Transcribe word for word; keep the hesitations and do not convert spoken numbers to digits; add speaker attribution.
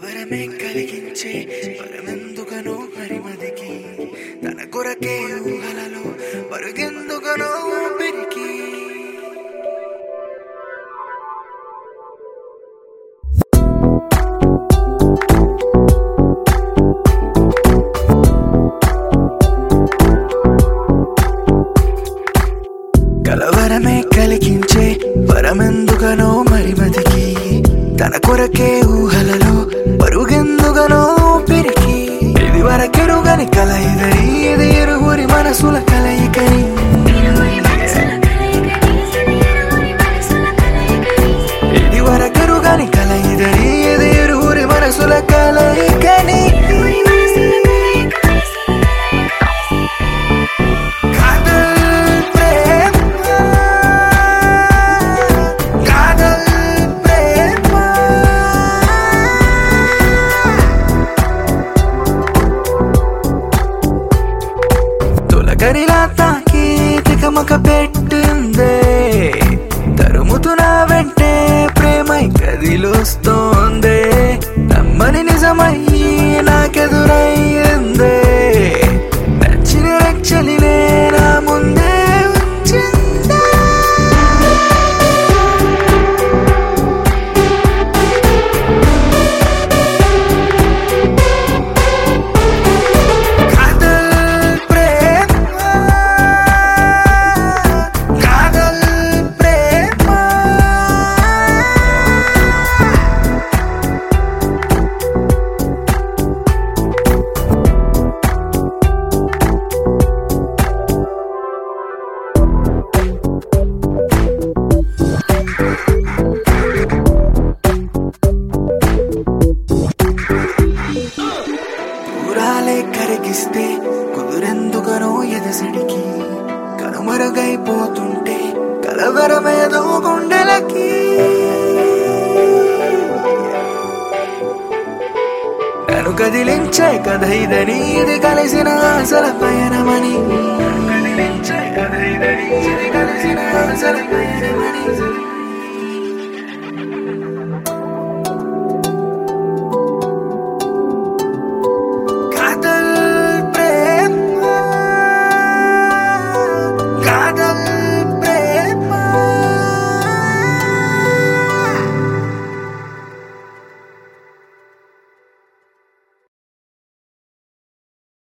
Speaker 1: కలవరమే కలిగించే పరమెందుకనో హరిమదికి తన కొరకే ఊహలలో పరుగెందుకనో ఊపిరికి కలవరమే కలిగించే పరమెందుకనో మరిమదికి తన కొరకే ఊహలలో పరుగెందుకనో ఊపిరికి ఇది వరకెరుగని కలయిదని ఇది ఇరువురి మనసుల కలయికని ఇది వరకెరుగని కలయిదని ఇది ఇరువురి మనసుల కలయికని కరిలా తాకి తికమక పెట్టిందే తరుముతున్నా వెంటే ప్రేమై కదిలొస్తోందే నమ్మని నిజమై నాకెదురయ్యిందే నచ్చిన రక్షలినే నా ముందే ఉంచిందే కరిగిస్తే కుదురెందుకనో ఎదసడికి కనుమరుగైపోతుంటే కలవరమేదో గుండెలకి నన్ను కదిలించే కథ ఇదని ఇది కలిసిన ఆశల పయనమని కదిలించే కథ ఇదని ఇది కలిసిన ఆశల పయనమని